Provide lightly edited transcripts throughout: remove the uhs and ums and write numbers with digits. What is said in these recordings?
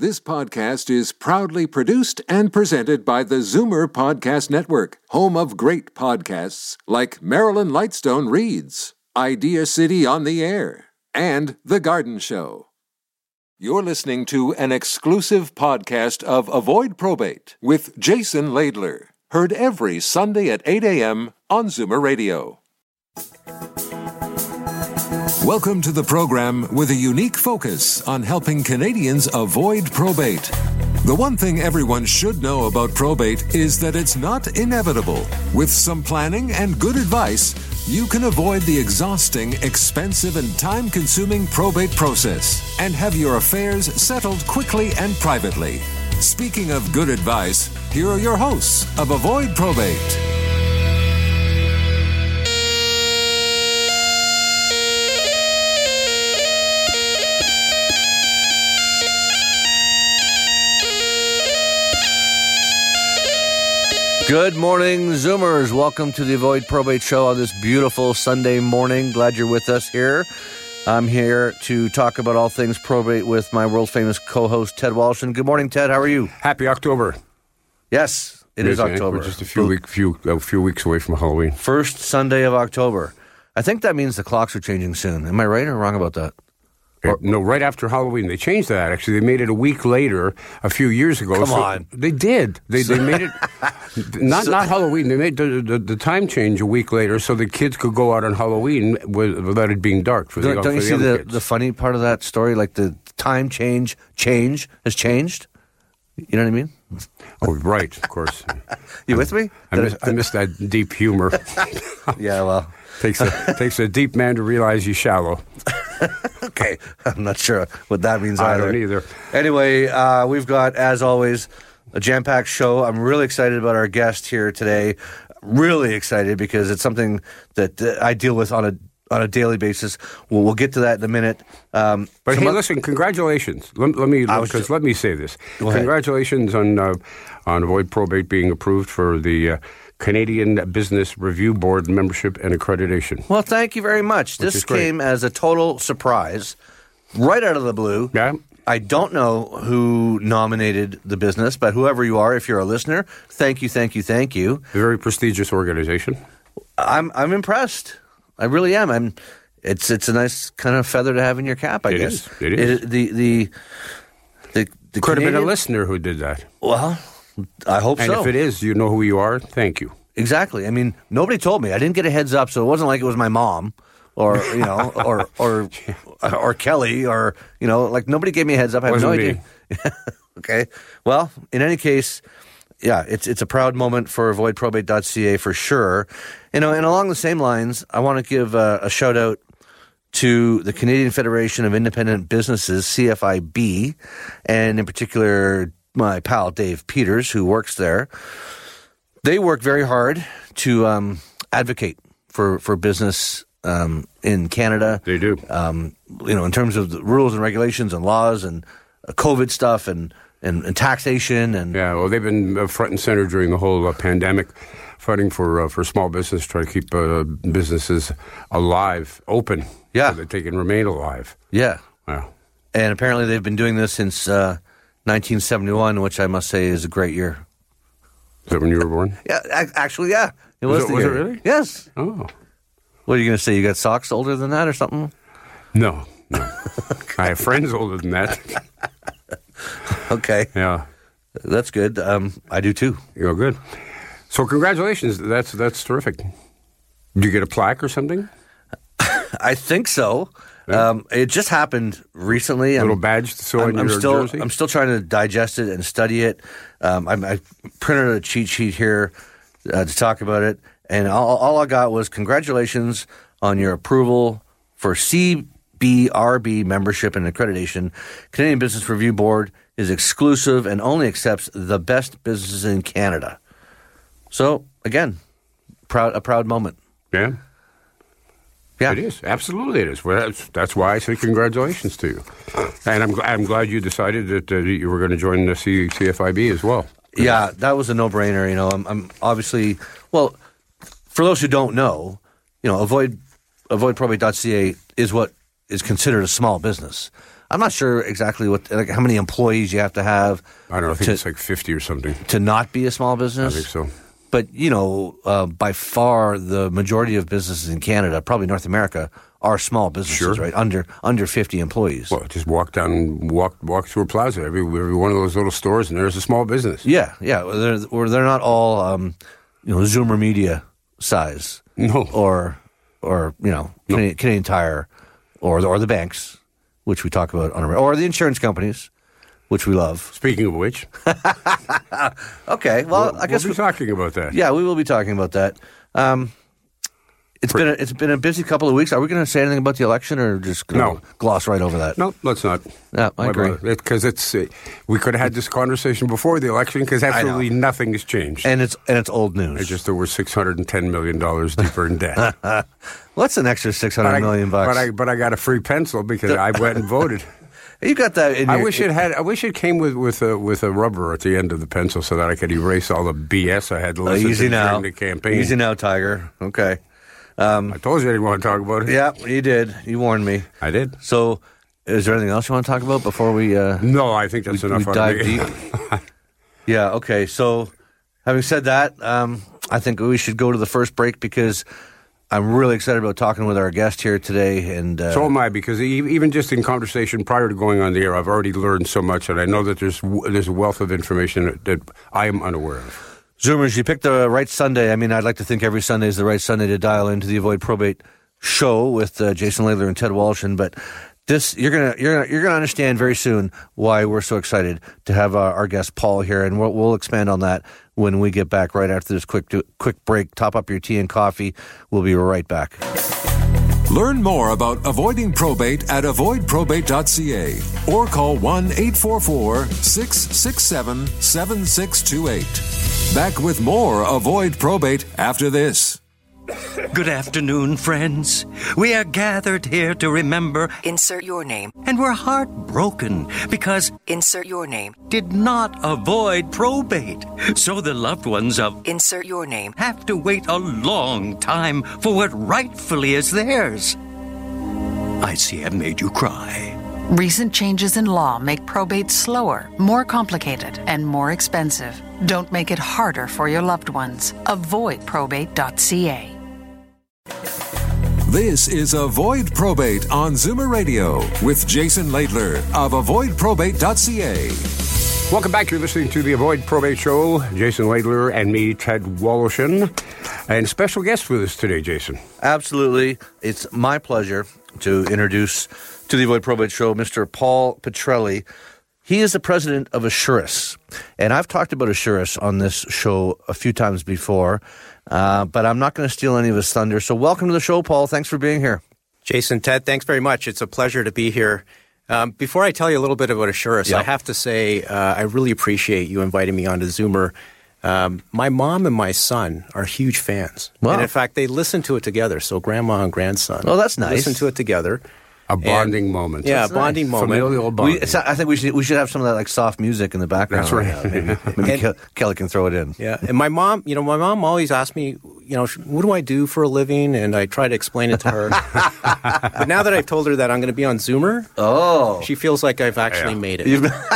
This podcast is proudly produced and presented by the Zoomer Podcast Network, home of great podcasts like Marilyn Lightstone Reads, Idea City on the Air, and The Garden Show. You're listening to an exclusive podcast of Avoid Probate with Jason Laidler, heard every Sunday at 8 a.m. on Zoomer Radio. Welcome to the program with a unique focus on helping Canadians avoid probate. The one thing everyone should know about probate is that it's not inevitable. With some planning and good advice, you can avoid the exhausting, expensive, and time-consuming probate process and have your affairs settled quickly and privately. Speaking of good advice, here are your hosts of Avoid Probate. Good morning, Zoomers. Welcome to the Avoid Probate Show on this beautiful Sunday morning. Glad you're with us here. I'm here to talk about all things probate with my world-famous co-host, Ted Walsh. And good morning, Ted. How are you? Happy October. Yes, it is October. We're just a few weeks away from Halloween. First Sunday of October. I think that means the clocks are changing soon. Am I right or wrong about that? No, right after Halloween. They changed that, actually. They made it a week later a few years ago. Come on. They did. They made it, not Halloween. They made the time change a week later so the kids could go out on Halloween without it being dark. Don't you see the funny part of that story? Like the time change has changed? You know what I mean? Oh, right, of course. You with me? I miss that deep humor. Yeah, well. Takes a deep man to realize he's shallow. Okay, I'm not sure what that means either. I don't either. Anyway, we've got, as always, a jam-packed show. I'm really excited about our guest here today. Really excited because it's something that I deal with on a daily basis. We'll get to that in a minute. But hey, listen, congratulations. Let me say this. Congratulations on Avoid Probate being approved for the Canadian Business Review Board membership and accreditation. Well, thank you very much. This came as a total surprise, right out of the blue. Yeah. I don't know who nominated the business, but whoever you are, if you're a listener, thank you. A very prestigious organization. I'm impressed. I really am. It's a nice kind of feather to have in your cap, I guess. It is. The could have been a listener who did that. Well, I hope so. And if it is, you know who you are. Thank you. Exactly. I mean, nobody told me. I didn't get a heads up, so it wasn't like it was my mom or or Kelly or like nobody gave me a heads up. I have no idea. Okay. Well, in any case, yeah, it's a proud moment for avoidprobate.ca for sure. And along the same lines, I want to give a shout out to the Canadian Federation of Independent Businesses, CFIB, and in particular my pal Dave Peters, who works there. They work very hard to advocate for business in Canada. They do. In terms of the rules and regulations and laws and COVID stuff and taxation and yeah. Well, they've been front and center during the whole pandemic, fighting for small business, trying to keep businesses alive, open. Yeah, so that they can remain alive. Yeah. Wow. And apparently they've been doing this since 1971, which I must say is a great year. Is that when you were born? Yeah, actually, yeah. It was the year. Was it really? Yes. Oh. What are you going to say? You got socks older than that or something? No. I have friends older than that. Okay. Yeah. That's good. I do too. You're good. So congratulations. That's terrific. Did you get a plaque or something? I think so. Yeah. It just happened recently. A little badge to sew in your jersey? I'm still trying to digest it and study it. I printed a cheat sheet here to talk about it, and all I got was congratulations on your approval for CBRB membership and accreditation. Canadian Business Review Board is exclusive and only accepts the best businesses in Canada. So, again, a proud moment. Yeah. Yeah. It is. Absolutely it is. Well, that's why I say congratulations to you. And I'm glad you decided that you were going to join the CFIB as well. Yeah, that was a no-brainer. I'm obviously, well, for those who don't know, avoidprobate.ca is what is considered a small business. I'm not sure exactly how many employees you have to have. I don't know. I think it's like 50 or something. To not be a small business? I think so. But, by far the majority of businesses in Canada, probably North America, are small businesses, right? Under 50 employees. Well, just walk through a plaza. Every one of those little stores, and there's a small business. Yeah. They're not all, Zoomer Media size. No. Or Canadian Tire, or the banks, which we talk about or the insurance companies, which we love. Speaking of which. Okay, well, I guess we'll be talking about that. Yeah, we will be talking about that. It's been a busy couple of weeks. Are we going to say anything about the election, or just gloss right over that? No, let's not. Yeah, I agree. Because we could have had this conversation before the election, because absolutely nothing has changed. And it's old news. It's just that we're $610 million deeper in debt. What's an extra $600 million bucks? But I got a free pencil because I went and voted. You got that. I wish it came with a rubber at the end of the pencil so that I could erase all the BS I had to listen to during the campaign. Easy now, Tiger. Okay. I told you I didn't want to talk about it. Yeah, you did. You warned me. I did. So, is there anything else you want to talk about before we? No, I think that's enough. We dive deep. Yeah. Okay. So, having said that, I think we should go to the first break because I'm really excited about talking with our guest here today. And so am I, because even just in conversation prior to going on the air, I've already learned so much, and I know that there's a wealth of information that I am unaware of. Zoomers, you picked the right Sunday. I mean, I'd like to think every Sunday is the right Sunday to dial into the Avoid Probate show with Jason Laidler and Ted Walshin. But this, you're gonna understand very soon why we're so excited to have our guest Paul here, and we'll expand on that when we get back right after this quick break. Top up your tea and coffee. We'll be right back. Learn more about avoiding probate at avoidprobate.ca or call 1-844-667-7628. Back with more Avoid Probate after this. Good afternoon, friends. We are gathered here to remember... Insert your name. And we're heartbroken because... Insert your name. ...did not avoid probate. So the loved ones of... Insert your name. ...have to wait a long time for what rightfully is theirs. I see I've made you cry. Recent changes in law make probate slower, more complicated, and more expensive. Don't make it harder for your loved ones. Avoidprobate.ca. This is Avoid Probate on Zoomer Radio with Jason Laidler of avoidprobate.ca. Welcome back. You're listening to the Avoid Probate Show. Jason Laidler and me, Ted Walshin. And special guest with us today, Jason. Absolutely. It's my pleasure to introduce to the Avoid Probate Show Mr. Paul Petrelli. He is the president of Assurus. And I've talked about Assurus on this show a few times before, but I'm not going to steal any of his thunder. So welcome to the show, Paul. Thanks for being here. Jason, Ted, thanks very much. It's a pleasure to be here. Before I tell you a little bit about Assurus, I have to say I really appreciate you inviting me on to Zoomer. My mom and my son are huge fans. Wow. And in fact, they listen to it together. So grandma and grandson. Oh, that's nice. Listen to it together. A bonding moment. Yeah, a bonding moment. Familial bonding. I think we should have some of that like soft music in the background. That's right. Maybe Kelly can throw it in. Yeah, and my mom always asks me, what do I do for a living? And I try to explain it to her. But now that I've told her that I'm going to be on Zoomer, she feels like I've actually made it.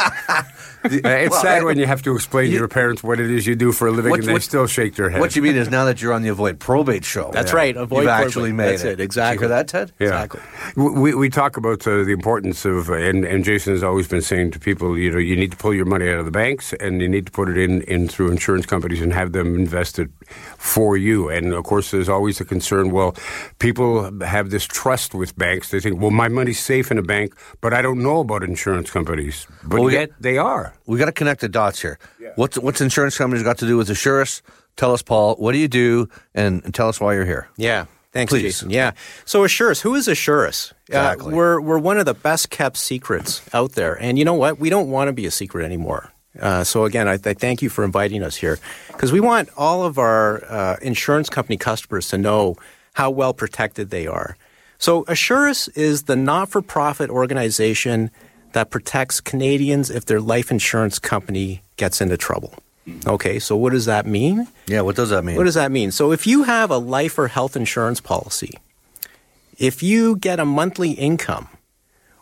It's sad when you have to explain to your parents what it is you do for a living and they still shake their head. What you mean is now that you're on the Avoid Probate show. That's right. Avoid You've Probate. actually made That's it. Exactly. Did you hear that, Ted? Yeah. Exactly. We talk about the importance of, and Jason has always been saying to people, you need to pull your money out of the banks and you need to put it in through insurance companies and have them invested for you. And of course, there's always the concern, people have this trust with banks. They think, my money's safe in a bank, but I don't know about insurance companies. But yet they are. We got to connect the dots here. Yeah. What's insurance companies got to do with Assurus? Tell us, Paul, what do you do, and tell us why you're here. Yeah. Thanks, Please. Jason. Yeah. So Assurus, who is Assurus? Exactly. We're one of the best kept secrets out there. And you know what? We don't want to be a secret anymore. So again, I thank you for inviting us here because we want all of our insurance company customers to know how well protected they are. So Assurus is the not-for-profit organization that protects Canadians if their life insurance company gets into trouble. Okay, so what does that mean? Yeah, what does that mean? What does that mean? So if you have a life or health insurance policy, if you get a monthly income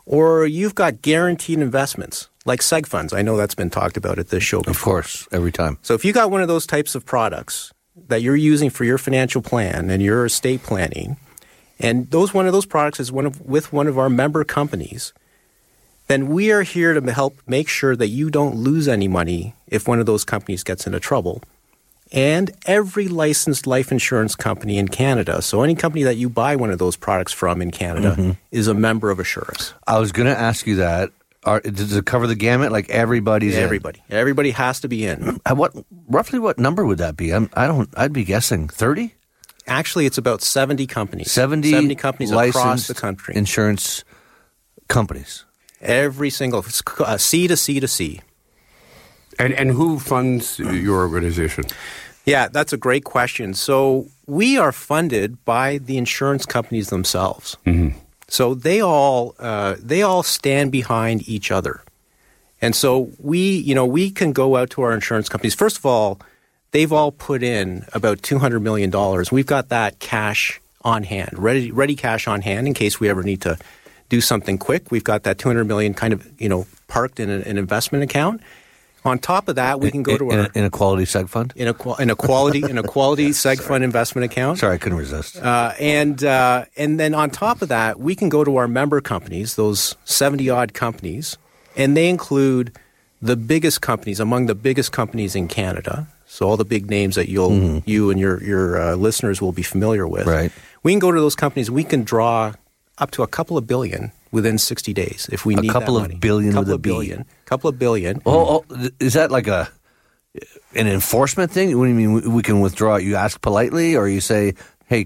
or you've got guaranteed investments like seg funds. I know that's been talked about at this show before. Of course, every time. So if you got one of those types of products that you're using for your financial plan and your estate planning, and one of those products is with one of our member companies, then we are here to help make sure that you don't lose any money if one of those companies gets into trouble. And every licensed life insurance company in Canada, so any company that you buy one of those products from in Canada, is a member of Assurus. I was going to ask you that. Does it cover the gamut? Like everybody's Everybody. in? Everybody has to be in. Roughly what number would that be? I'd be guessing 30? Actually, it's about 70 companies. 70 companies licensed across the country. Insurance companies. Every single, C to C to C. And who funds your organization? Yeah, that's a great question. So we are funded by the insurance companies themselves. Mm-hmm. So they all stand behind each other. And so we can go out to our insurance companies. First of all, they've all put in about $200 million. We've got that cash on hand, ready cash on hand in case we ever need to do something quick. We've got that $200 million kind of, parked in an investment account. On top of that, we can go to our in a quality seg fund. In a quality seg fund investment account. Sorry, I couldn't resist. And then on top of that, we can go to our member companies, those 70 odd companies, and they include the biggest companies, among the biggest companies in Canada. So all the big names that you and your listeners will be familiar with. Right. We can go to those companies. We can draw up to a couple of billion within 60 days if we need that money. A couple of billion with a B. Couple of billion. Oh, is that like an enforcement thing? What do you mean we can withdraw? You ask politely, or you say, "Hey,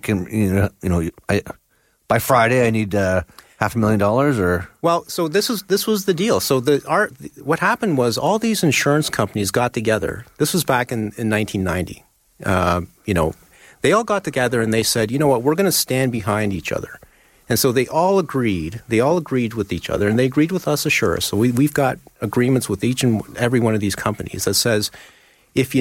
by Friday I need $500,000,000," or? Well, so this was the deal. So what happened was all these insurance companies got together. This was back in 1990. They all got together and they said, you know what, we're going to stand behind each other. And so they all agreed with each other, and they agreed with us, Assurus. So we've got agreements with each and every one of these companies that says, if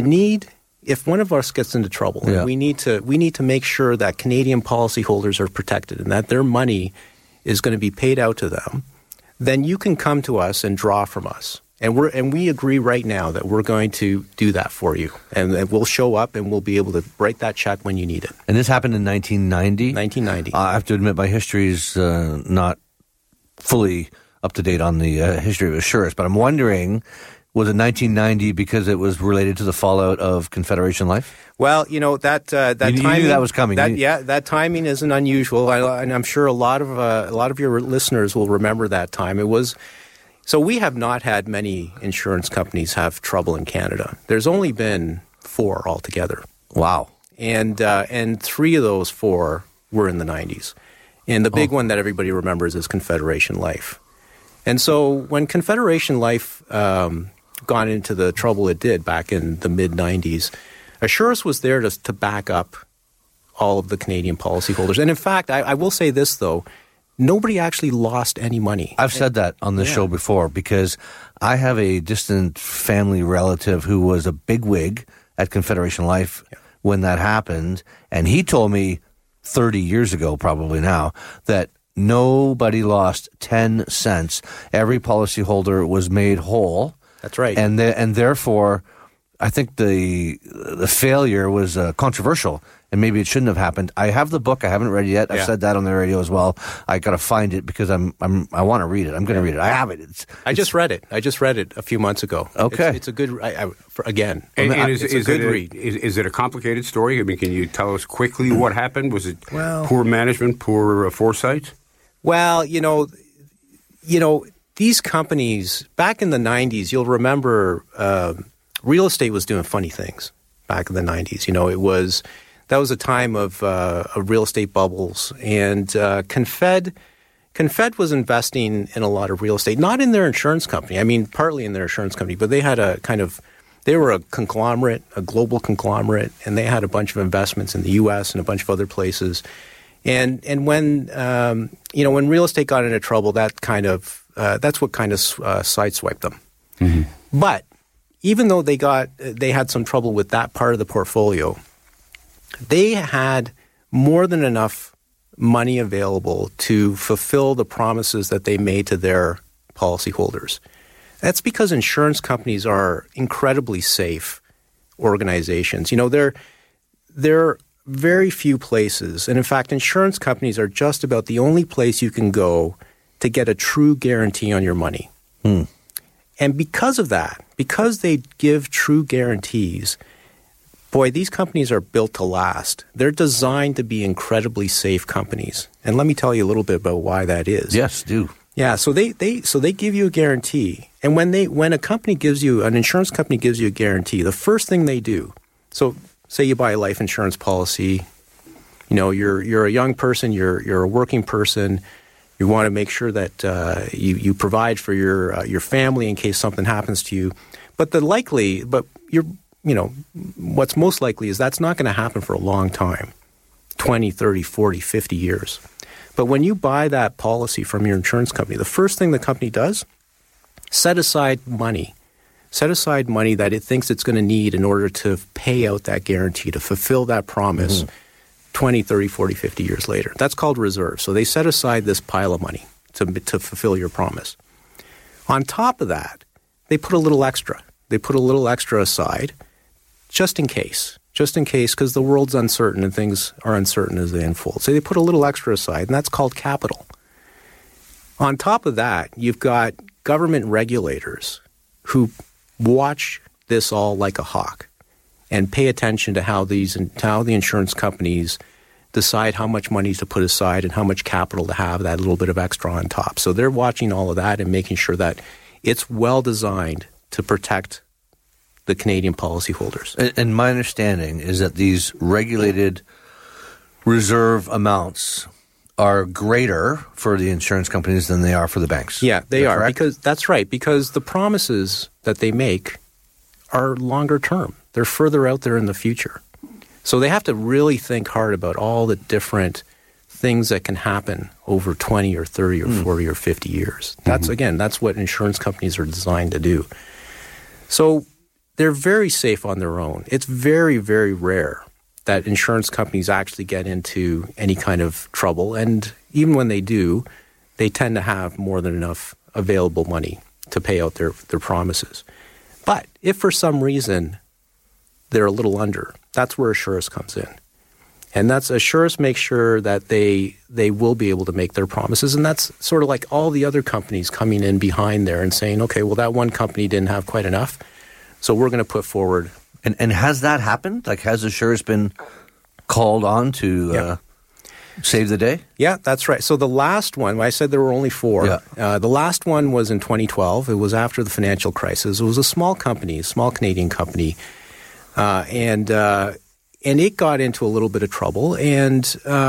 one of us gets into trouble, we need to make sure that Canadian policyholders are protected and that their money is going to be paid out to them, then you can come to us and draw from us. And we agree right now that we're going to do that for you. And we'll show up and we'll be able to write that check when you need it. And this happened in 1990? 1990. I have to admit my history is not fully up to date on the history of Assurus, but I'm wondering, was it 1990 because it was related to the fallout of Confederation Life? Well, that timing, you knew that was coming. That timing isn't unusual, and I'm sure a lot of your listeners will remember that time. It was. So we have not had many insurance companies have trouble in Canada. There's only been 4 altogether. Wow. And 3 of those 4 were in the 90s. And the big one that everybody remembers is Confederation Life. And so when Confederation Life got into the trouble it did back in the mid-90s, Assurus was there to back up all of the Canadian policyholders. And in fact, I will say this, though. Nobody actually lost any money. I've said that on this show before because I have a distant family relative who was a bigwig at Confederation Life when that happened. And he told me 30 years ago, probably now, that nobody lost 10 cents. Every policyholder was made whole. That's right. And therefore, I think the failure was controversial. And maybe it shouldn't have happened. I have the book. I haven't read it yet. I've said that on the radio as well. I got to find it because I want to read it. I'm going to read it. I have it. I just read it. I just read it a few months ago. Okay, it's a good. Again, it's a good read. Is it a complicated story? I mean, can you tell us quickly what happened? Was it poor management, poor foresight? Well, these companies back in the 90s. You'll remember, real estate was doing funny things back in the 90s. That was a time of real estate bubbles, and Confed was investing in a lot of real estate, not in their insurance company. I mean, partly in their insurance company, but they had they were a conglomerate, a global conglomerate, and they had a bunch of investments in the U.S. and a bunch of other places. And when when real estate got into trouble, that's what kind of sideswiped them. Mm-hmm. But even though they had some trouble with that part of the portfolio, they had more than enough money available to fulfill the promises that they made to their policyholders. That's because insurance companies are incredibly safe organizations. There are very few places, and in fact, insurance companies are just about the only place you can go to get a true guarantee on your money. And because of that, because they give true guarantees, boy, these companies are built to last. They're designed to be incredibly safe companies. And let me tell you a little bit about why that is. Yes, do. Yeah, so they give you a guarantee. And when an insurance company gives you a guarantee, the first thing they do, so say you buy a life insurance policy, you're a young person, you're a working person, you want to make sure that you provide for your family in case something happens to you. But what's most likely is that's not going to happen for a long time, 20, 30, 40, 50 years. But when you buy that policy from your insurance company, the first thing the company does, set aside money that it thinks it's going to need in order to pay out that guarantee, to fulfill that promise 20, 30, 40, 50 years later. That's called reserve. So they set aside this pile of money to fulfill your promise. On top of that, they put a little extra. They put a little extra aside just in case, because the world's uncertain and things are uncertain as they unfold. So they put a little extra aside, and that's called capital. On top of that, you've got government regulators who watch this all like a hawk and pay attention to how the insurance companies decide how much money to put aside and how much capital to have, that little bit of extra on top. So they're watching all of that and making sure that it's well designed to protect the Canadian policyholders. And my understanding is that these regulated reserve amounts are greater for the insurance companies than they are for the banks. Yeah, they are. Correct? Because the promises that they make are longer term. They're further out there in the future. So they have to really think hard about all the different things that can happen over 20 or 30 or 40 or 50 years. That's what insurance companies are designed to do. So they're very safe on their own. It's very, very rare that insurance companies actually get into any kind of trouble. And even when they do, they tend to have more than enough available money to pay out their promises. But if for some reason they're a little under, that's where Assurus comes in. And that's Assurus makes sure that they will be able to make their promises. And that's sort of like all the other companies coming in behind there and saying, okay, well, that one company didn't have quite enough, so we're going to put forward. And has that happened? Like, has Assurus been called on to save the day? Yeah, that's right. So the last one, I said there were only four. Yeah. The last one was in 2012. It was after the financial crisis. It was a small company, a small Canadian company. And it got into a little bit of trouble. And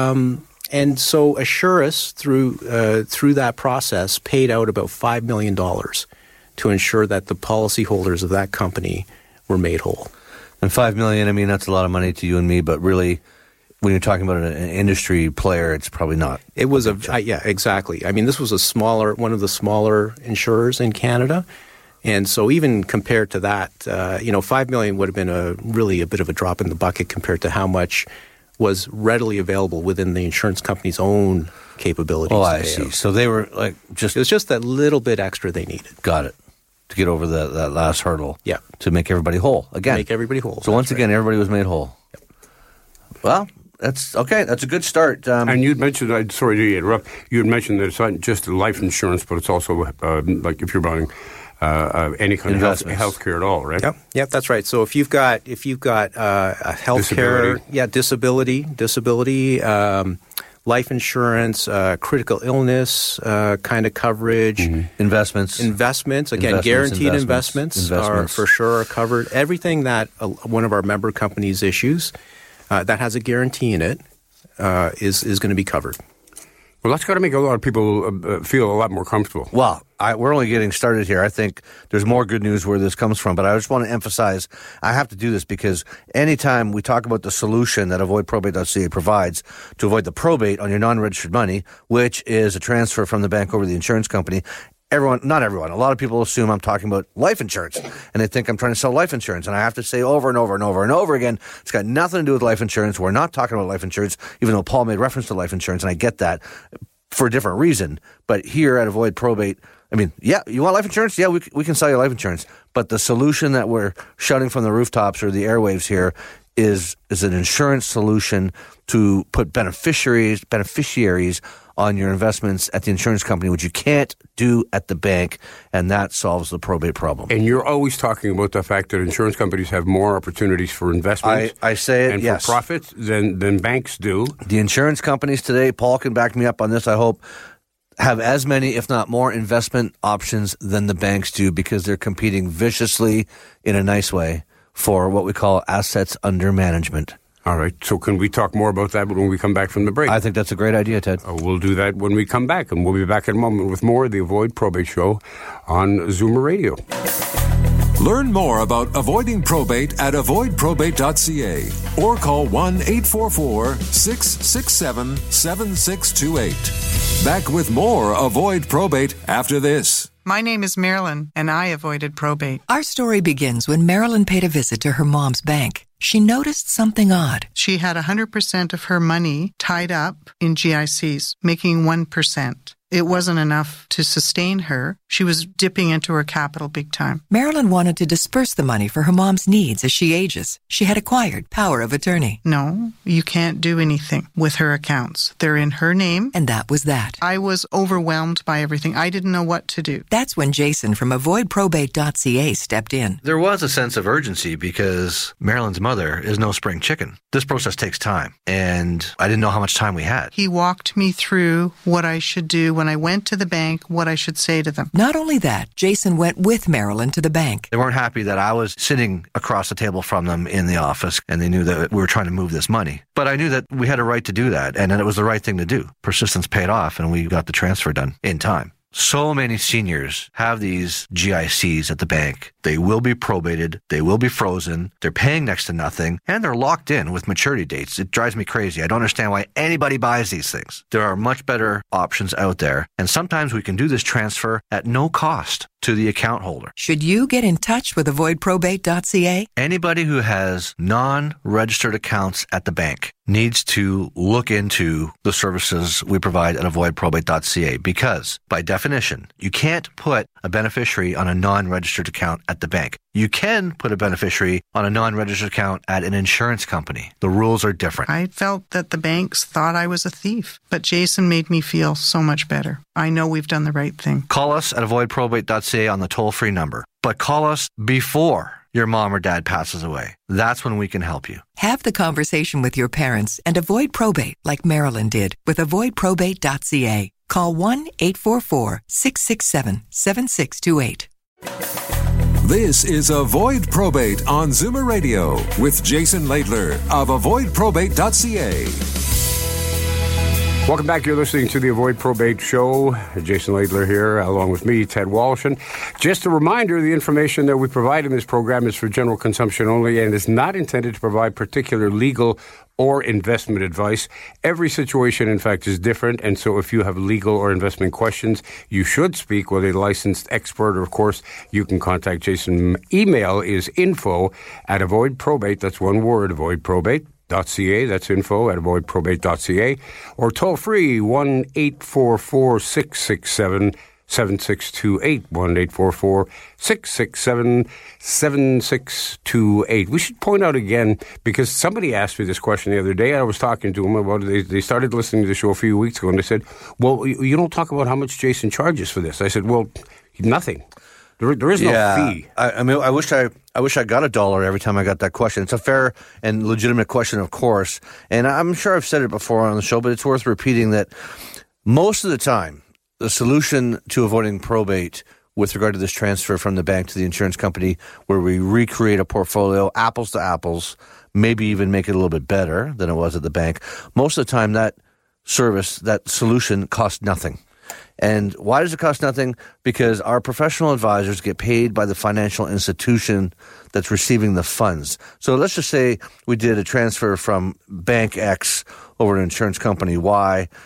so Assurus, through that process, paid out about $5 million to ensure that the policyholders of that company were made whole. And $5 million, I mean, that's a lot of money to you and me, but really, when you're talking about an industry player, it's probably not. It was yeah, exactly. I mean, this was one of the smaller insurers in Canada. And so even compared to that, $5 million would have been really a bit of a drop in the bucket compared to how much was readily available within the insurance company's own capabilities. Oh, I see. So they were like it was just that little bit extra they needed. Got it. To get over that last hurdle. Yeah. To make everybody whole again. Make everybody whole. So once again, everybody was made whole. Yep. Well, that's okay. That's a good start. And you'd mentioned, sorry to interrupt, you had mentioned that it's not just life insurance, but it's also like if you're buying any kind of health care at all, right? Yep, that's right. So if you've got a health care, disability, life insurance, critical illness kind of coverage, investments, again, guaranteed investments are for sure covered. Everything that one of our member companies issues that has a guarantee in it is going to be covered. Well, that's got to make a lot of people feel a lot more comfortable. Well, we're only getting started here. I think there's more good news where this comes from, but I just want to emphasize, I have to do this because anytime we talk about the solution that avoidprobate.ca provides to avoid the probate on your non-registered money, which is a transfer from the bank over to the insurance company, not everyone, a lot of people assume I'm talking about life insurance, and they think I'm trying to sell life insurance. And I have to say over and over and over and over again, it's got nothing to do with life insurance. We're not talking about life insurance, even though Paul made reference to life insurance, and I get that for a different reason. But here at Avoid Probate, I mean, yeah, you want life insurance? Yeah, we can sell you life insurance. But the solution that we're shouting from the rooftops or the airwaves here is an insurance solution to put beneficiaries on your investments at the insurance company, which you can't do at the bank, and that solves the probate problem. And you're always talking about the fact that insurance companies have more opportunities for investment I say it, and yes, for profits than banks do. The insurance companies today, Paul can back me up on this, I hope, have as many, if not more, investment options than the banks do because they're competing viciously in a nice way for what we call assets under management. All right. So can we talk more about that when we come back from the break? I think that's a great idea, Ted. We'll do that when we come back, and we'll be back in a moment with more of the Avoid Probate Show on Zoomer Radio. Learn more about avoiding probate at avoidprobate.ca or call 1-844-667-7628. Back with more Avoid Probate after this. My name is Marilyn, and I avoided probate. Our story begins when Marilyn paid a visit to her mom's bank. She noticed something odd. She had 100% of her money tied up in GICs, making 1%. It wasn't enough to sustain her. She was dipping into her capital big time. Marilyn wanted to disperse the money for her mom's needs as she ages. She had acquired power of attorney. No, you can't do anything with her accounts. They're in her name. And that was that. I was overwhelmed by everything. I didn't know what to do. That's when Jason from avoidprobate.ca stepped in. There was a sense of urgency because Marilyn's mother is no spring chicken. This process takes time, and I didn't know how much time we had. He walked me through what I should do when I went to the bank, what I should say to them. Not only that, Jason went with Marilyn to the bank. They weren't happy that I was sitting across the table from them in the office, and they knew that we were trying to move this money. But I knew that we had a right to do that, and that it was the right thing to do. Persistence paid off, and we got the transfer done in time. So many seniors have these GICs at the bank. They will be probated. They will be frozen. They're paying next to nothing, and they're locked in with maturity dates. It drives me crazy. I don't understand why anybody buys these things. There are much better options out there, and sometimes we can do this transfer at no cost to the account holder. Should you get in touch with avoidprobate.ca? Anybody who has non-registered accounts at the bank needs to look into the services we provide at avoidprobate.ca because, by definition, you can't put a beneficiary on a non-registered account at the bank. You can put a beneficiary on a non-registered account at an insurance company. The rules are different. I felt that the banks thought I was a thief, but Jason made me feel so much better. I know we've done the right thing. Call us at avoidprobate.ca on the toll-free number, but call us before your mom or dad passes away. That's when we can help you. Have the conversation with your parents and avoid probate like Marilyn did with avoidprobate.ca. Call 1-844-667-7628. This is Avoid Probate on Zoomer Radio with Jason Laidler of avoidprobate.ca. Welcome back. You're listening to the Avoid Probate Show. Jason Laidler here, along with me, Ted Walsh. And just a reminder, the information that we provide in this program is for general consumption only and is not intended to provide particular legal or investment advice. Every situation, in fact, is different, and so if you have legal or investment questions, you should speak with a licensed expert, or of course, you can contact Jason. Email is info@avoidprobate, that's one word, avoidprobate.ca, that's info at avoidprobate.ca, or toll free 1-844-667-7628, 1-844-667-7628. We should point out again, because somebody asked me this question the other day. I was talking to them about it. They started listening to the show a few weeks ago, and they said, well, you don't talk about how much Jason charges for this. I said, well, nothing. There is no fee. I mean, I wish I got $1 every time I got that question. It's a fair and legitimate question, of course. And I'm sure I've said it before on the show, but it's worth repeating that most of the time, the solution to avoiding probate with regard to this transfer from the bank to the insurance company, where we recreate a portfolio, apples to apples, maybe even make it a little bit better than it was at the bank, most of the time that service, that solution costs nothing. And why does it cost nothing? Because our professional advisors get paid by the financial institution that's receiving the funds. So let's just say we did a transfer from Bank X over to insurance company Y.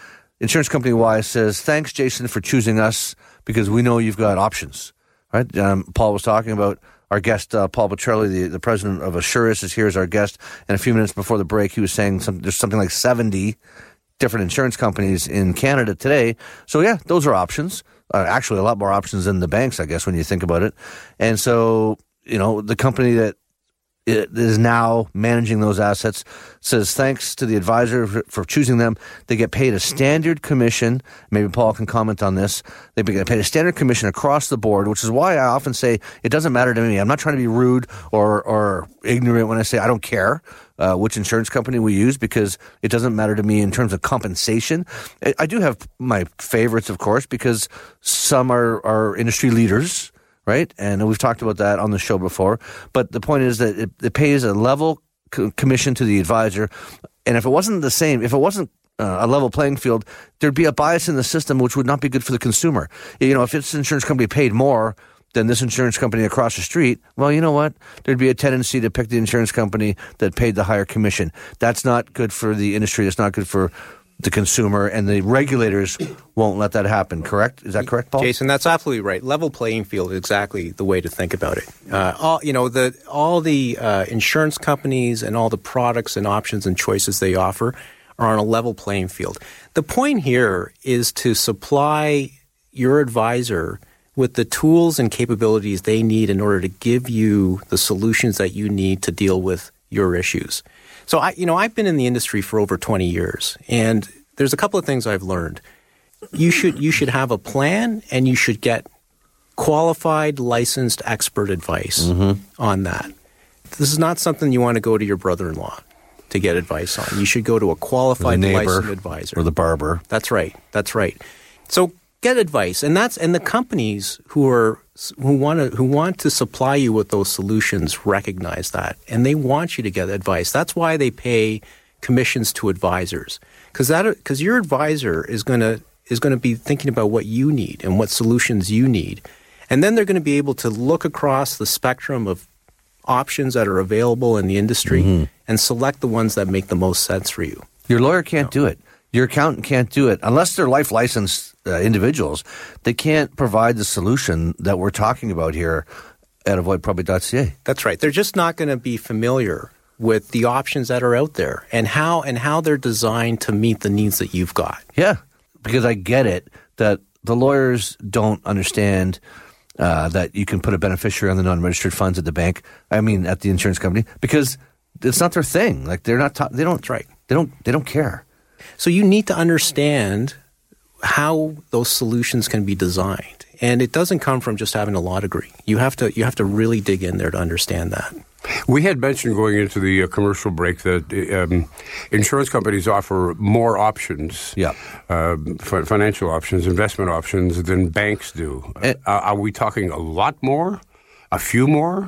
insurance company Y says, thanks, Jason, for choosing us because we know you've got options, right? Paul was talking about our guest, Paul Petrelli, the president of Assurus, is here as our guest. And a few minutes before the break, he was saying there's something like 70 different insurance companies in Canada today. So, yeah, those are options. Actually, a lot more options than the banks, I guess, when you think about it. And so, the company that is now managing those assets says thanks to the advisor for choosing them. They get paid a standard commission. Maybe Paul can comment on this. They get paid a standard commission across the board, which is why I often say it doesn't matter to me. I'm not trying to be rude or ignorant when I say I don't care which insurance company we use, because it doesn't matter to me in terms of compensation. I do have my favorites, of course, because some are industry leaders, right? And we've talked about that on the show before. But the point is that it pays a level commission to the advisor. And if it wasn't the same, if it wasn't a level playing field, there'd be a bias in the system which would not be good for the consumer. If this insurance company paid more than this insurance company across the street, well, you know what? There'd be a tendency to pick the insurance company that paid the higher commission. That's not good for the industry. It's not good for the consumer, and the regulators won't let that happen, correct? Is that correct, Paul? Jason, that's absolutely right. Level playing field is exactly the way to think about it. All the insurance companies and all the products and options and choices they offer are on a level playing field. The point here is to supply your advisor with the tools and capabilities they need in order to give you the solutions that you need to deal with your issues. So I've been in the industry for over 20 years, and there's a couple of things I've learned. You should have a plan, and you should get qualified, licensed expert advice on that. This is not something you want to go to your brother-in-law to get advice on. You should go to a qualified, licensed advisor. Or the barber. That's right. So get advice, and the companies who want to supply you with those solutions recognize that, and they want you to get advice. That's why they pay commissions to advisors, because your advisor is going to be thinking about what you need and what solutions you need, and then they're going to be able to look across the spectrum of options that are available in the industry and select the ones that make the most sense for you. Your lawyer can't do it. Your accountant can't do it. Unless they're life licensed individuals, they can't provide the solution that we're talking about here at avoidprobate.ca. That's right. They're just not going to be familiar with the options that are out there and how they're designed to meet the needs that you've got. Yeah, because I get it that the lawyers don't understand that you can put a beneficiary on the non-registered funds at the bank. I mean, at the insurance company, because it's not their thing. Like they don't. That's right. They don't care. So you need to understand how those solutions can be designed. And it doesn't come from just having a law degree. You have to really dig in there to understand that. We had mentioned going into the commercial break that insurance companies offer more options, financial options, investment options than banks do. Are we talking a lot more? A few more?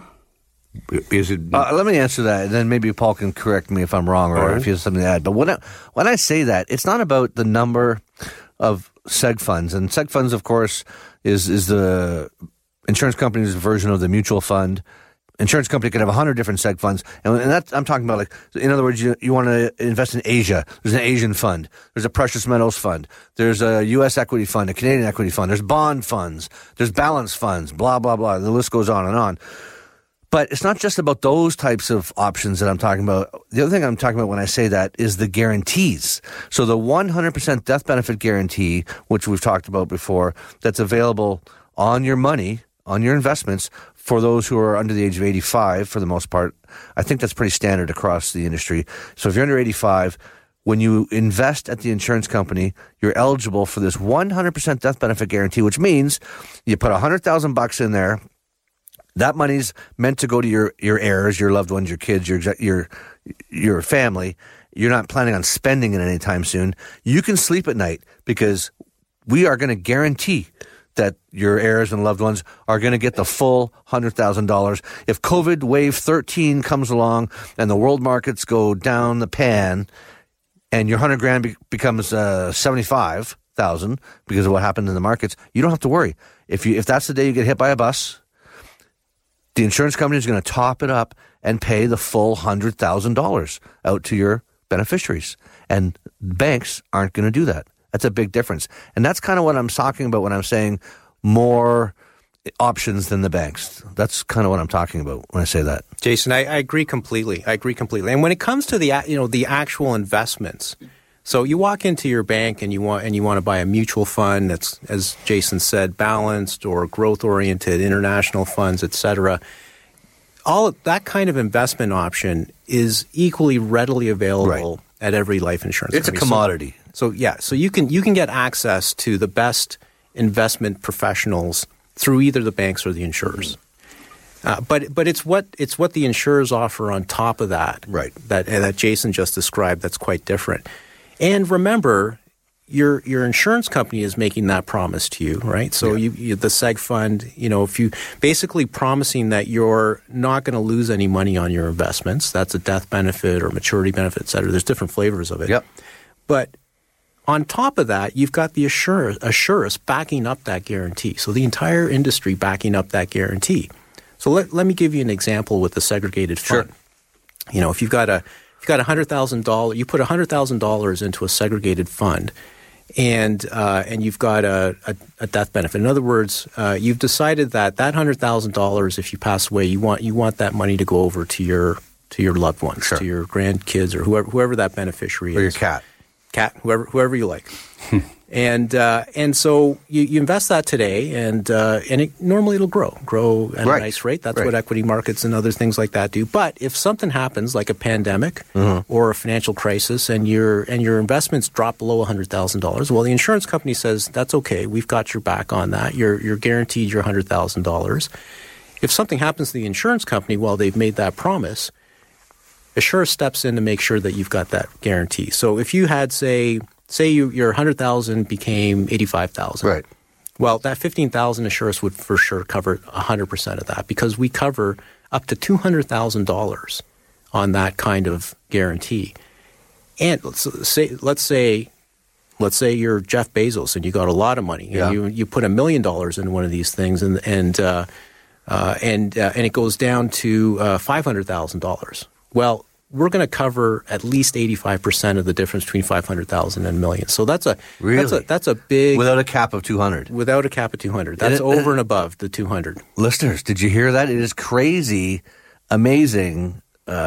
Is it? Let me answer that, and then maybe Paul can correct me if I'm wrong or if he has something to add. But when I say that, it's not about the number of seg funds. And seg funds, of course, is the insurance company's version of the mutual fund. Insurance company could have 100 different seg funds. And that's, I'm talking about, like, in other words, you want to invest in Asia. There's an Asian fund. There's a precious metals fund. There's a U.S. equity fund, a Canadian equity fund. There's bond funds. There's balance funds, blah, blah, blah. The list goes on and on. But it's not just about those types of options that I'm talking about. The other thing I'm talking about when I say that is the guarantees. So the 100% death benefit guarantee, which we've talked about before, that's available on your money, on your investments, for those who are under the age of 85 for the most part. I think that's pretty standard across the industry. So if you're under 85, when you invest at the insurance company, you're eligible for this 100% death benefit guarantee, which means you put $100,000 in there. That money's meant to go to your heirs, your loved ones, your kids, your family. You're not planning on spending it anytime soon. You can sleep at night because we are going to guarantee that your heirs and loved ones are going to get the full $100,000. If COVID wave 13 comes along and the world markets go down the pan and your $100,000 becomes $75,000 because of what happened in the markets, you don't have to worry. If that's the day you get hit by a bus, the insurance company is going to top it up and pay the full $100,000 out to your beneficiaries. And banks aren't going to do that. That's a big difference. And that's kind of what I'm talking about when I'm saying more options than the banks. That's kind of what I'm talking about when I say that. Jason, I agree completely. And when it comes to the actual investments, so you walk into your bank and you want to buy a mutual fund that's, as Jason said, balanced or growth-oriented, international funds, etc. All of that kind of investment option is equally readily available at every life insurance company. It's a commodity. So you can get access to the best investment professionals through either the banks or the insurers. But it's what the insurers offer on top of that, that Jason just described, that's quite different. And remember, your insurance company is making that promise to you, right? So you the seg fund, if you basically promising that you're not going to lose any money on your investments, that's a death benefit or maturity benefit, et cetera. There's different flavors of it. Yep. But on top of that, you've got the Assurus backing up that guarantee. So the entire industry backing up that guarantee. So let me give you an example with the segregated fund. Sure. If you've got $100,000, you put $100,000 into a segregated fund, and you've got a death benefit. In other words, you've decided that $100,000, if you pass away, you want that money to go over to your loved ones, to your grandkids or whoever that beneficiary is, or your cat, whoever you like. And so you invest that today, and normally it'll grow at a nice rate. That's what equity markets and other things like that do. But if something happens, like a pandemic or a financial crisis, and your investments drop below $100,000, well, the insurance company says that's okay. We've got your back on that. You're guaranteed your $100,000. If something happens to the insurance company while they've made that promise, Assurus steps in to make sure that you've got that guarantee. So if you had, say your $100,000 became $85,000. Right. Well, that $15,000 Assurus would for sure cover 100% of that, because we cover up to $200,000 on that kind of guarantee. And let's say you're Jeff Bezos and you got a lot of money, and you put $1 million into one of these things, and it goes down to $500,000. Well, we're going to cover at least 85% of the difference between 500,000 and $1 million. So that's a big, without a cap of 200. Without a cap of 200, that's over and above the 200. Listeners, did you hear that? It is crazy, amazing,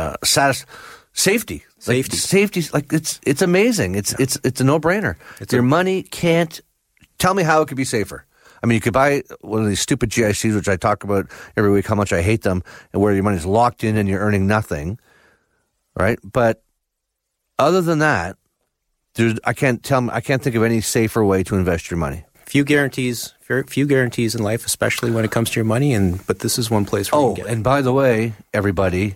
safety. Safety, like it's amazing. It's a no-brainer. Your money can't. Tell me how it could be safer. I mean, you could buy one of these stupid GICs, which I talk about every week, how much I hate them, and where your money's locked in and you're earning nothing. Right, but other than that, I can't think of any safer way to invest your money. Few guarantees in life, especially when it comes to your money. But this is one place where you can get it. And by the way, everybody,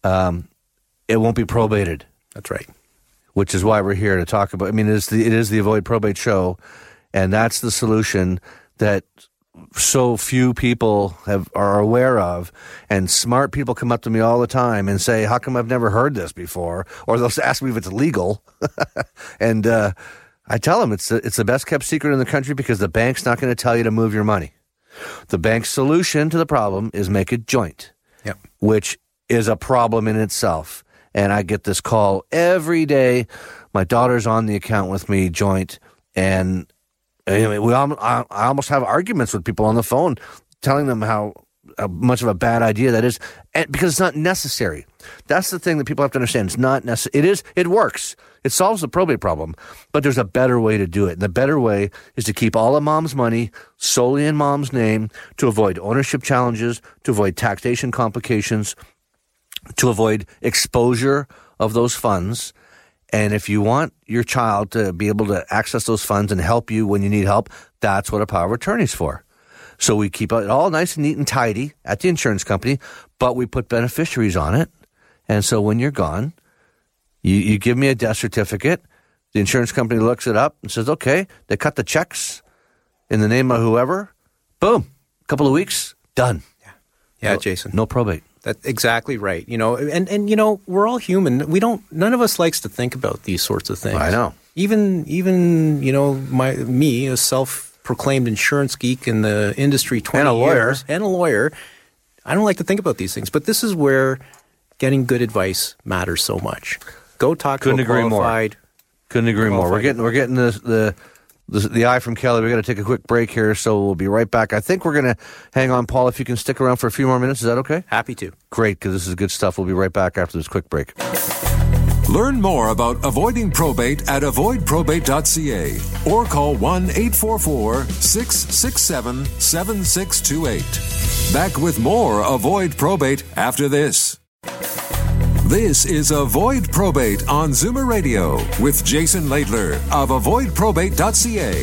it won't be probated. That's right. Which is why we're here to talk about. I mean, it is the Avoid Probate show, and that's the solution that so few people are aware of, and smart people come up to me all the time and say, how come I've never heard this before? Or they'll ask me if it's legal. And I tell them it's the best kept secret in the country, because the bank's not going to tell you to move your money. The bank's solution to the problem is make it joint, which is a problem in itself. And I get this call every day. My daughter's on the account with me, joint, and anyway, I almost have arguments with people on the phone, telling them how much of a bad idea that is, because it's not necessary. That's the thing that people have to understand. It's not necessary. It works. It solves the probate problem, but there's a better way to do it. And the better way is to keep all of mom's money solely in mom's name, to avoid ownership challenges, to avoid taxation complications, to avoid exposure of those funds. And if you want your child to be able to access those funds and help you when you need help, that's what a power of attorney is for. So we keep it all nice and neat and tidy at the insurance company, but we put beneficiaries on it. And so when you're gone, you give me a death certificate. The insurance company looks it up and says, okay, they cut the checks in the name of whoever. Boom. A couple of weeks, done. Yeah, Jason. No probate. That's exactly right. And we're all human. None of us likes to think about these sorts of things. I know. Even me, a self-proclaimed insurance geek in the industry 20 years, and a lawyer, I don't like to think about these things. But this is where getting good advice matters so much. Go talk to a qualified. Couldn't agree more. We're getting the the eye from Kelly. We're going to take a quick break here, so we'll be right back. I think we're going to hang on, Paul, if you can stick around for a few more minutes. Is that okay? Happy to. Great, because this is good stuff. We'll be right back after this quick break. Learn more about avoiding probate at avoidprobate.ca or call 1-844-667-7628. Back with more Avoid Probate after this. This is Avoid Probate on Zoomer Radio with Jason Laidler of avoidprobate.ca.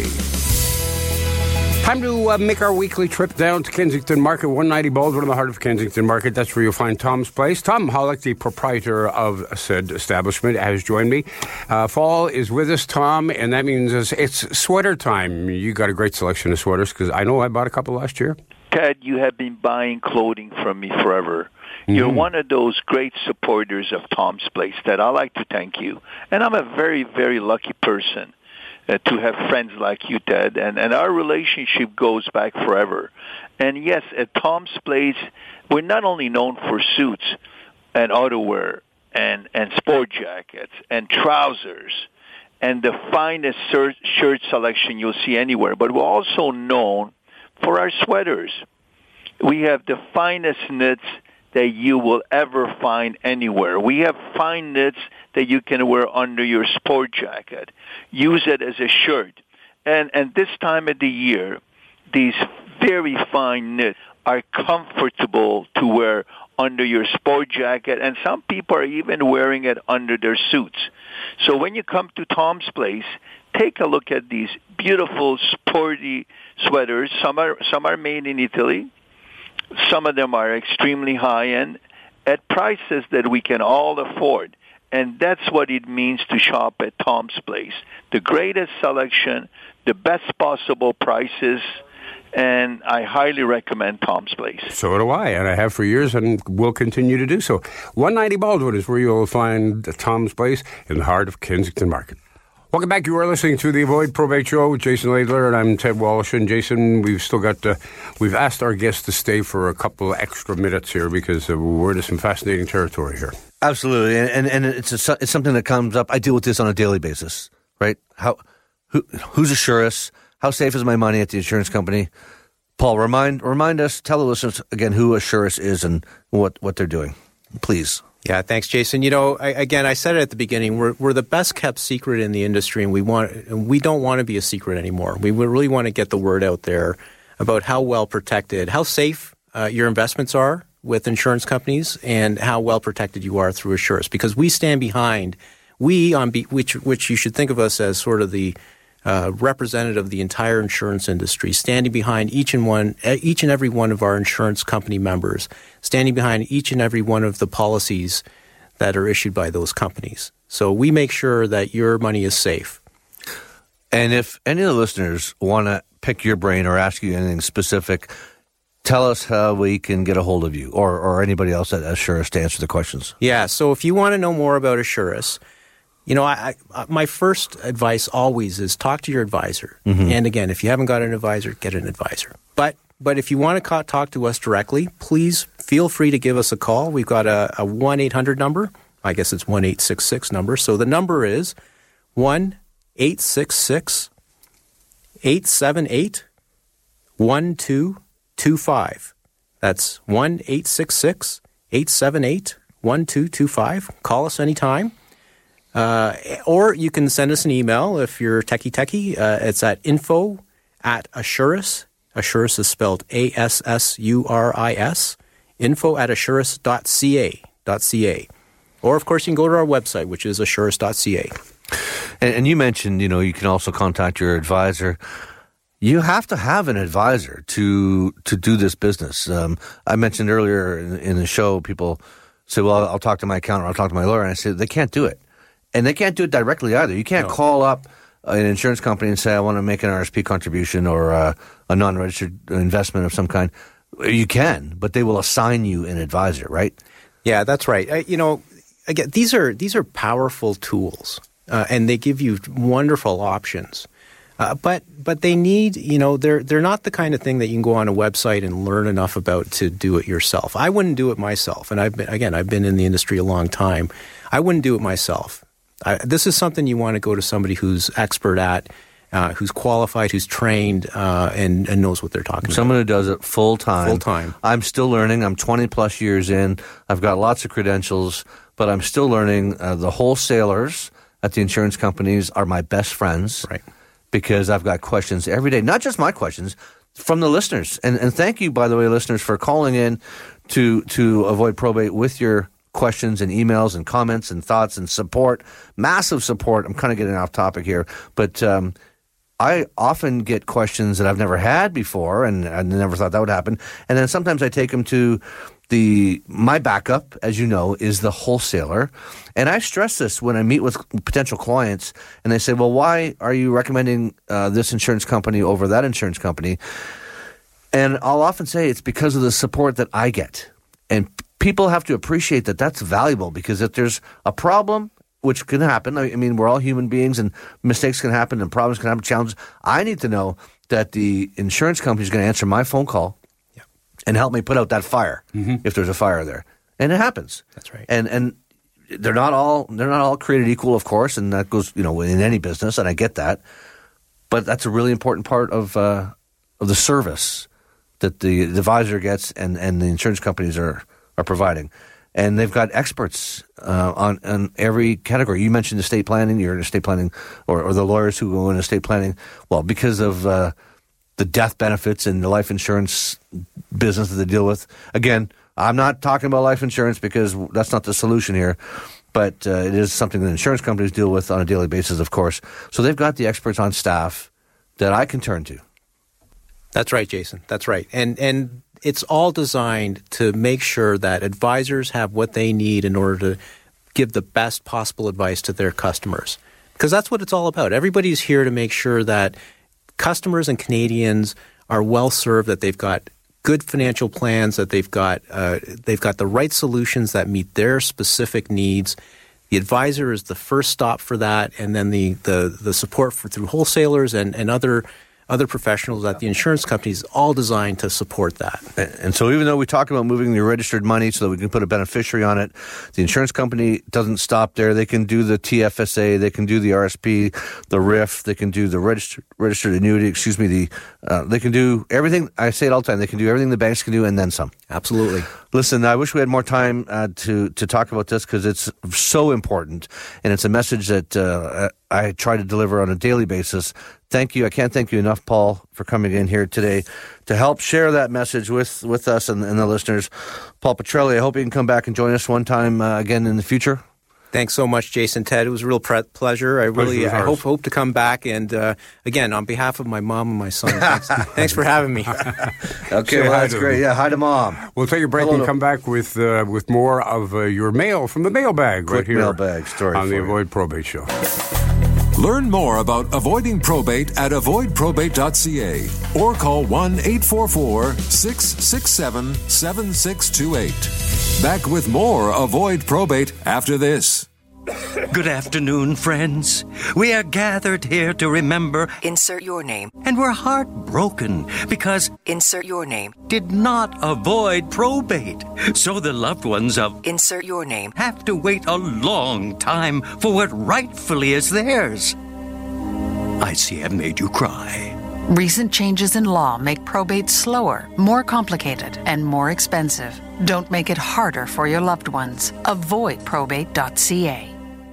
Time to make our weekly trip down to Kensington Market, 190 Baldwin in the heart of Kensington Market. That's where you'll find Tom's Place. Tom Hollick, the proprietor of said establishment, has joined me. Fall is with us, Tom, and that means it's sweater time. You got a great selection of sweaters, because I know I bought a couple last year. Ted, you have been buying clothing from me forever. You're one of those great supporters of Tom's Place that I like to thank you. And I'm a very, very lucky person to have friends like you, Ted. And our relationship goes back forever. And yes, at Tom's Place, we're not only known for suits and outerwear and sport jackets and trousers and the finest shirt selection you'll see anywhere, but we're also known for our sweaters. We have the finest knits that you will ever find anywhere. We have fine knits that you can wear under your sport jacket. Use it as a shirt. And this time of the year, these very fine knits are comfortable to wear under your sport jacket, and some people are even wearing it under their suits. So when you come to Tom's Place, take a look at these beautiful, sporty sweaters. Some are made in Italy. Some of them are extremely high-end at prices that we can all afford. And that's what it means to shop at Tom's Place. The greatest selection, the best possible prices, and I highly recommend Tom's Place. So do I, and I have for years and will continue to do so. 190 Baldwin is where you'll find Tom's Place in the heart of Kensington Market. Welcome back. You are listening to the Avoid Probate Show with Jason Laidler, and I'm Ted Wallish. And Jason, we've still got, we've asked our guests to stay for a couple of extra minutes here because we're into some fascinating territory here. Absolutely, and it's something that comes up. I deal with this on a daily basis, right? Who's Assurus? How safe is my money at the insurance company? Paul, remind us, tell the listeners again who Assurus is and what they're doing, please. Yeah, thanks, Jason. You know, I said it at the beginning. We're the best kept secret in the industry, and we don't want to be a secret anymore. We really want to get the word out there about how well protected, how safe your investments are with insurance companies, and how well protected you are through Assurus. Because we stand behind, which you should think of us as sort of the representative of the entire insurance industry, standing behind each and every one of our insurance company members, standing behind each and every one of the policies that are issued by those companies. So we make sure that your money is safe. And if any of the listeners want to pick your brain or ask you anything specific, tell us how we can get a hold of you or anybody else at Assurus to answer the questions. Yeah, so if you want to know more about Assurus, you know, my first advice always is talk to your advisor. Mm-hmm. And again, if you haven't got an advisor, get an advisor. But if you want to talk to us directly, please feel free to give us a call. We've got a 1-800 number. I guess it's 1-866 number. So the number is 1-866-878-1225. That's 1-866-878-1225. Call us anytime. Or you can send us an email if you're techie. It's at info@Assurus. Assurus is spelled ASSURIS. info@assurus.ca. Or, of course, you can go to our website, which is assurus.ca. And you mentioned, you know, you can also contact your advisor. You have to have an advisor to do this business. I mentioned earlier in the show, people say, well, I'll talk to my accountant, I'll talk to my lawyer. And I said, they can't do it. And they can't do it directly either. You can't call up an insurance company and say, I want to make an RSP contribution or a non-registered investment of some kind. You can, but they will assign you an advisor, right? Yeah, that's right. You know, again, these are powerful tools, and they give you wonderful options. But they need, you know, they're not the kind of thing that you can go on a website and learn enough about to do it yourself. I wouldn't do it myself, and I've been in the industry a long time. I wouldn't do it myself. This is something you want to go to somebody who's expert at, who's qualified, who's trained, and knows what they're talking about. Someone who does it full time. Full time. I'm still learning. I'm 20 plus years in. I've got lots of credentials, but I'm still learning. The wholesalers at the insurance companies are my best friends. Right. Because I've got questions every day, not just my questions, from the listeners. And thank you, by the way, listeners, for calling in to Avoid Probate with your questions and emails and comments and thoughts and support. Massive support. I'm kind of getting off topic here, but I often get questions that I've never had before, and I never thought that would happen. And then sometimes I take them to my backup, as you know, is the wholesaler. And I stress this when I meet with potential clients, and they say, well, why are you recommending this insurance company over that insurance company? And I'll often say it's because of the support that I get. And people have to appreciate that that's valuable, because if there's a problem, which can happen, I mean, we're all human beings and mistakes can happen and problems can happen, challenges. I need to know that the insurance company is going to answer my phone call and help me put out that fire if there's a fire there. And it happens. That's right. And they're not all created equal, of course, and that goes, in any business, and I get that. But that's a really important part of the service that the advisor gets and the insurance companies are providing. And they've got experts on every category. You mentioned estate planning. You're in estate planning, or the lawyers who go in estate planning. Well, because of the death benefits and the life insurance business that they deal with. Again, I'm not talking about life insurance because that's not the solution here, but it is something that insurance companies deal with on a daily basis, of course. So they've got the experts on staff that I can turn to. That's right, Jason. That's right. And it's all designed to make sure that advisors have what they need in order to give the best possible advice to their customers. Because that's what it's all about. Everybody's here to make sure that customers and Canadians are well served, that they've got good financial plans, that they've got the right solutions that meet their specific needs. The advisor is the first stop for that, and then the support through wholesalers and other professionals at the insurance companies, all designed to support that. And so even though we talk about moving the registered money so that we can put a beneficiary on it, the insurance company doesn't stop there. They can do the TFSA, they can do the RSP, the RIF, they can do the registered annuity, they can do everything. I say it all the time. They can do everything the banks can do and then some. Absolutely. Listen, I wish we had more time to talk about this because it's so important, and it's a message that I try to deliver on a daily basis. Thank you. I can't thank you enough, Paul, for coming in here today to help share that message with us and the listeners. Paul Petrelli, I hope you can come back and join us one time again in the future. Thanks so much, Jason. Ted, it was a real pleasure. I hope to come back. And again, on behalf of my mom and my son, thanks for having me. Okay, well, that's great. Yeah, hi to Mom. We'll take a break and come back with more of your mail from the mailbag right here mailbag story on the Avoid Probate Show. Learn more about avoiding probate at avoidprobate.ca or call 1-844-667-7628. Back with more Avoid Probate after this. Good afternoon, friends. We are gathered here to remember... Insert your name. And we're heartbroken because... Insert your name. ...did not avoid probate. So the loved ones of... Insert your name. ...have to wait a long time for what rightfully is theirs. I see I've made you cry. Recent changes in law make probate slower, more complicated, and more expensive. Don't make it harder for your loved ones. Avoidprobate.ca.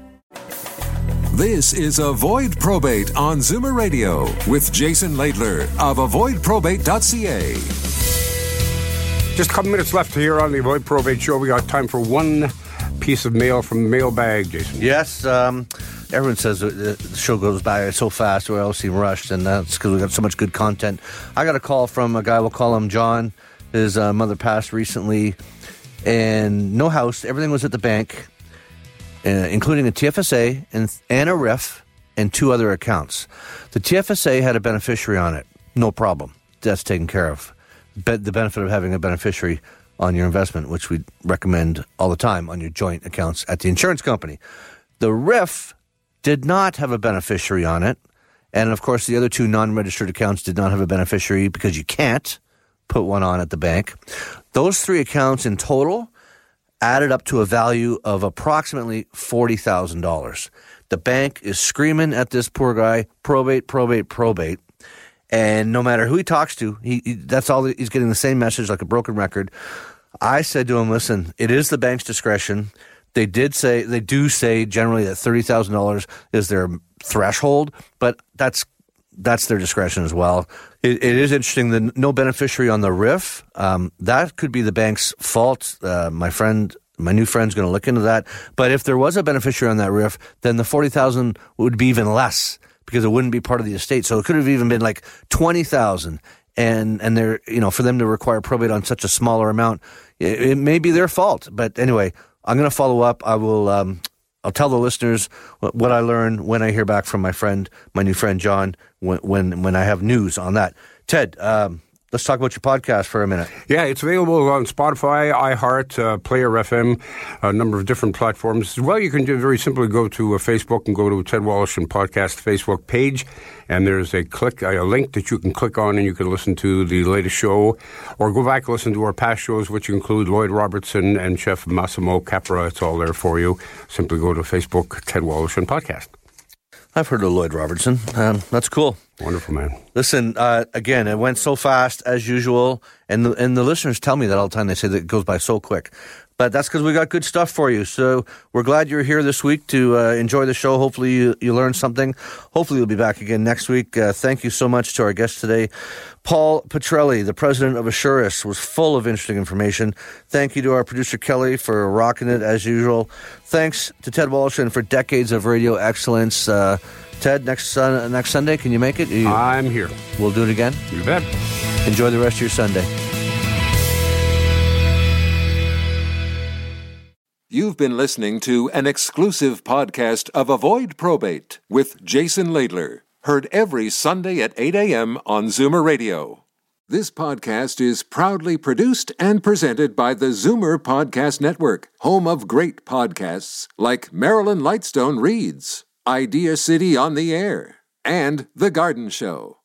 This is Avoid Probate on Zoomer Radio with Jason Laidler of avoidprobate.ca. Just a couple minutes left here on the Avoid Probate Show. We got time for one piece of mail from the mailbag, Jason. Yes, everyone says the show goes by so fast, we all seem rushed, and that's because we got so much good content. I got a call from a guy, we'll call him John. His mother passed recently, and no house. Everything was at the bank, including a TFSA and a RIF and 2 other accounts. The TFSA had a beneficiary on it. No problem. That's taken care of. The benefit of having a beneficiary on your investment, which we recommend all the time on your joint accounts at the insurance company. The RIF did not have a beneficiary on it. And, of course, the other 2 non-registered accounts did not have a beneficiary because you can't put one on at the bank. Those 3 accounts in total added up to a value of approximately $40,000. The bank is screaming at this poor guy, probate, probate, probate. And no matter who he talks to, that's all. He's getting the same message like a broken record. I said to him, listen, it is the bank's discretion. They do say generally that $30,000 is their threshold, but that's their discretion as well. It is interesting, the no beneficiary on the RIF, that could be the bank's fault. My new friend's going to look into that. But if there was a beneficiary on that RIF, then the $40,000 would be even less because it wouldn't be part of the estate. So it could have even been like $20,000. And they're, for them to require probate on such a smaller amount, it may be their fault. But anyway, I'm going to follow up. I will, I'll tell the listeners what I learned when I hear back from my new friend John, when I have news on that. Ted, let's talk about your podcast for a minute. Yeah, it's available on Spotify, iHeart, Player FM, a number of different platforms. Well, you can very simply go to Facebook and go to Ted Woloshyn Podcast Facebook page, and there's a link that you can click on, and you can listen to the latest show, or go back and listen to our past shows, which include Lloyd Robertson and Chef Massimo Capra. It's all there for you. Simply go to Facebook, Ted Woloshyn Podcast. I've heard of Lloyd Robertson. That's cool. Wonderful, man. Listen, again, it went so fast as usual, and the listeners tell me that all the time. They say that it goes by so quick. But that's because we got good stuff for you. So we're glad you're here this week to enjoy the show. Hopefully you learned something. Hopefully you'll be back again next week. Thank you so much to our guest today. Paul Petrelli, the president of Assurus, was full of interesting information. Thank you to our producer Kelly for rocking it as usual. Thanks to Ted Woloshyn for decades of radio excellence. Ted, next Sunday, can you make it? I'm here. We'll do it again? You bet. Enjoy the rest of your Sunday. You've been listening to an exclusive podcast of Avoid Probate with Jason Laidler. Heard every Sunday at 8 a.m. on Zoomer Radio. This podcast is proudly produced and presented by the Zoomer Podcast Network, home of great podcasts like Marilyn Lightstone Reads, Idea City on the Air, and The Garden Show.